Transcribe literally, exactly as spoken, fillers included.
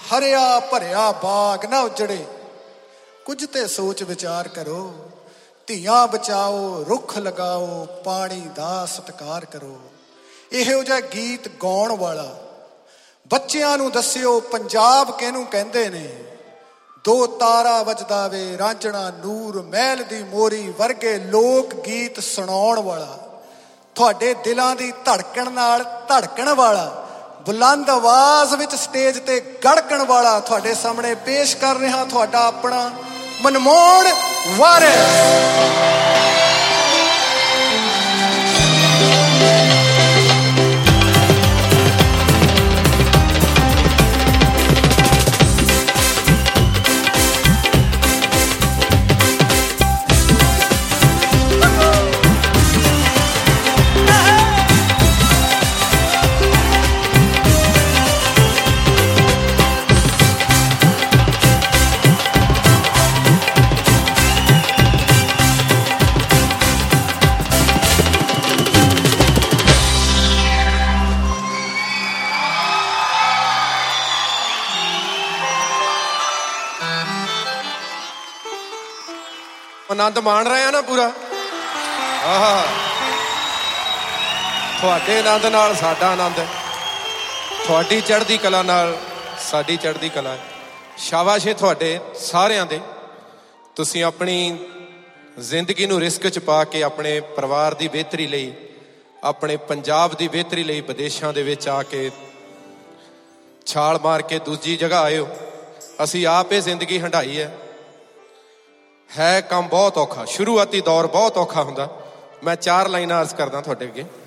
ਹਰਿਆ ਭਰਿਆ ਬਾਗ ਨਾ ਉਜੜੇ, ਕੁਝ ਤੇ ਸੋਚ ਵਿਚਾਰ ਕਰੋ। ਧੀਆਂ ਬਚਾਓ, ਰੁੱਖ ਲਗਾਓ, ਪਾਣੀ ਦਾ ਸਤਿਕਾਰ ਕਰੋ। ਇਹੋ ਜਿਹਾ ਗੀਤ ਗਾਉਣ ਵਾਲਾ ਬੱਚਿਆਂ ਨੂੰ ਦੱਸਿਓ ਪੰਜਾਬ ਕਿਹਨੂੰ ਕਹਿੰਦੇ ਨੇ। ਦੋ ਤਾਰਾ ਵੱਜਦਾ ਵੇ, ਰਾਂਝਣਾ ਨੂਰ, ਮਹਿਲ ਦੀ ਮੋਰੀ ਵਰਗੇ ਲੋਕ ਗੀਤ ਸੁਣਾਉਣ ਵਾਲਾ, ਤੁਹਾਡੇ ਦਿਲਾਂ ਦੀ ਧੜਕਣ ਨਾਲ ਧੜਕਣ ਵਾਲਾ, ਬੁਲੰਦ ਆਵਾਜ਼ ਵਿੱਚ ਸਟੇਜ ਤੇ ਗੜਕਣ ਵਾਲਾ ਤੁਹਾਡੇ ਸਾਹਮਣੇ ਪੇਸ਼ ਕਰ ਰਿਹਾ ਤੁਹਾਡਾ ਆਪਣਾ ਮਨਮੋਹਨ ਵਾਰਿਸ। ਆਨੰਦ ਮਾਣ ਰਹੇ ਆ ਨਾ ਪੂਰਾ। ਆਹ ਤੁਹਾਡੇ ਆਨੰਦ ਨਾਲ ਸਾਡਾ ਆਨੰਦ ਹੈ, ਤੁਹਾਡੀ ਚੜ੍ਹਦੀ ਕਲਾ ਨਾਲ ਸਾਡੀ ਚੜ੍ਹਦੀ ਕਲਾ ਹੈ। ਸ਼ਾਬਾਸ਼ ਏ ਤੁਹਾਡੇ ਸਾਰਿਆਂ ਦੇ। ਤੁਸੀਂ ਆਪਣੀ ਜ਼ਿੰਦਗੀ ਨੂੰ ਰਿਸਕ 'ਚ ਪਾ ਕੇ ਆਪਣੇ ਪਰਿਵਾਰ ਦੀ ਬਿਹਤਰੀ ਲਈ, ਆਪਣੇ ਪੰਜਾਬ ਦੀ ਬਿਹਤਰੀ ਲਈ ਵਿਦੇਸ਼ਾਂ ਦੇ ਵਿੱਚ ਆ ਕੇ ਛਾਲ ਮਾਰ ਕੇ ਦੂਜੀ ਜਗ੍ਹਾ ਆਏ ਹੋ। ਅਸੀਂ ਆਪ ਇਹ ਜ਼ਿੰਦਗੀ ਹੰਢਾਈ ਹੈ। ਹੈ ਕੰਮ ਬਹੁਤ ਔਖਾ, ਸ਼ੁਰੂਆਤੀ ਦੌਰ ਬਹੁਤ ਔਖਾ ਹੁੰਦਾ। ਮੈਂ ਚਾਰ ਲਾਈਨਾਂ ਅਰਜ਼ ਕਰਦਾ ਤੁਹਾਡੇ ਅੱਗੇ।